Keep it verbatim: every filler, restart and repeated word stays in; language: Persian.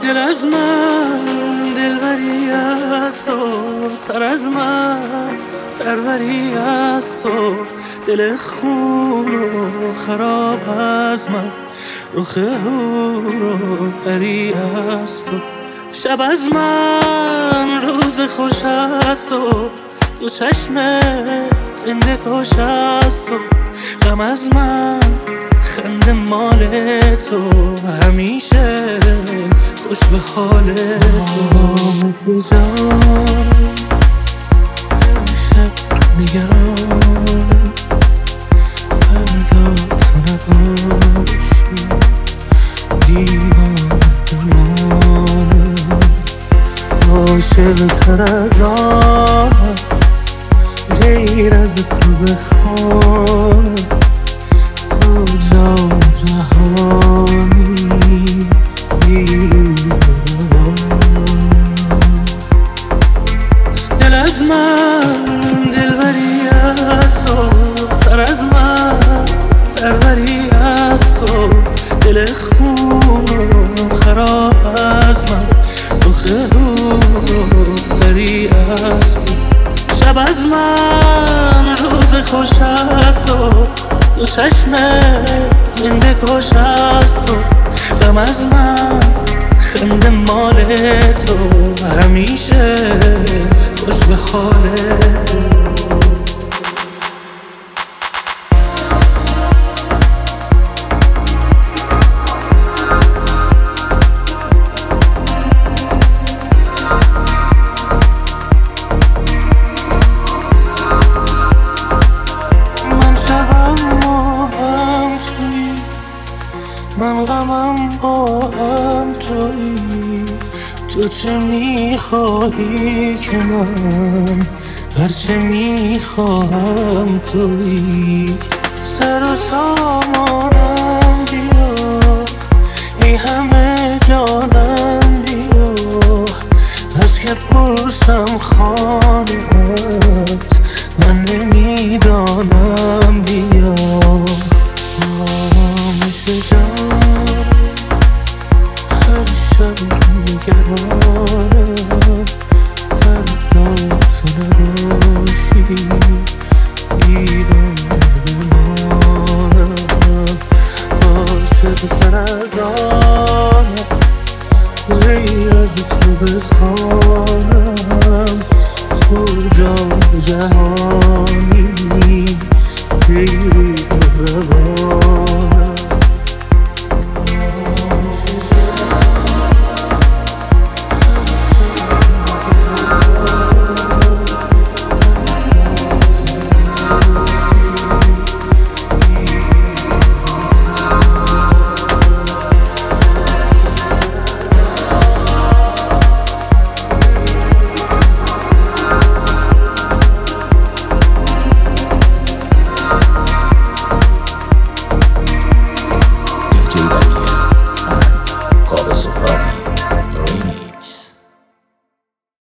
دل از من دلبری از تو، سر از من سروری از تو، دل خون و خراب از من، رخ هور و پری از تو. شب از من روز خوش از تو، دو چشم زنده کش از تو. غم از من خنده مال تو، همیشه خوش به حال تو. مثل جان امشب نگرانم، فردا تو نباشی دیوانه بمانم. عاشق تر از آنم، غیر از تو بخوانم. تو جان جهانی دل از من دلبری از تو، سر از من سروری از تو، دل خون و خراب از من، رخ هور و پری از تو. شب از من روز خوش از تو، دو چشم زنده کش از تو. غم از من خنده مال تو، همیشه خوش به حال تو. من غمم با هم تویی، تو چه میخواهی که من هرچه میخواهم تویی. سر و سامانم بیا، ای همه جانم بیا، از که پرسم خانه‌ات من نمیدانم بیا. نگرانم، فردا تو نباشی دیوانه بمانم. عاشق تر از آنم، غیر از تو بخوانم.